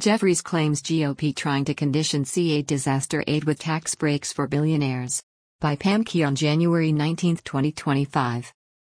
Jeffries claims GOP trying to condition C8 disaster aid with tax breaks for billionaires. By Pam Key on January 19, 2025.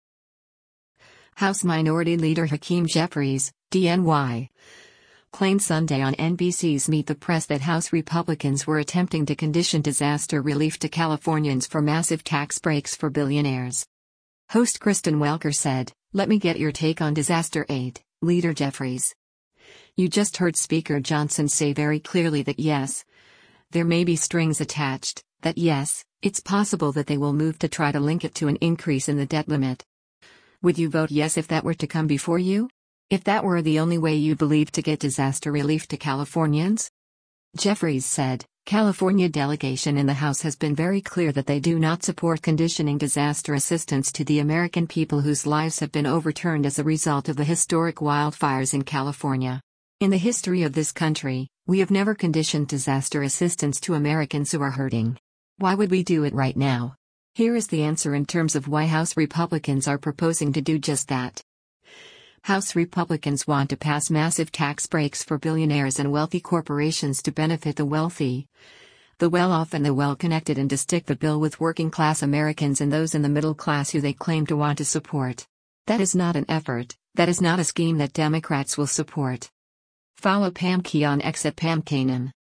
House Minority Leader Hakeem Jeffries, DNY, claimed Sunday on NBC's Meet the Press that House Republicans were attempting to condition disaster relief to Californians for massive tax breaks for billionaires. Host Kristen Welker said, "Let me get your take on disaster aid, Leader Jeffries. You just heard Speaker Johnson say very clearly that yes, there may be strings attached, that yes, it's possible that they will move to try to link it to an increase in the debt limit. Would you vote yes if that were to come before you? If that were the only way you believe to get disaster relief to Californians?" Jeffries said, California delegation in the House has been very clear that they do not support conditioning disaster assistance to the American people whose lives have been overturned as a result of the historic wildfires in California. In the history of this country, we have never conditioned disaster assistance to Americans who are hurting. Why would we do it right now? Here is the answer in terms of why House Republicans are proposing to do just that. House Republicans want to pass massive tax breaks for billionaires and wealthy corporations to benefit the wealthy, the well-off and the well-connected, and to stick the bill with working-class Americans and those in the middle class who they claim to want to support. That is not an effort, that is not a scheme that Democrats will support. Follow Pam Key on X at Pam Kanan.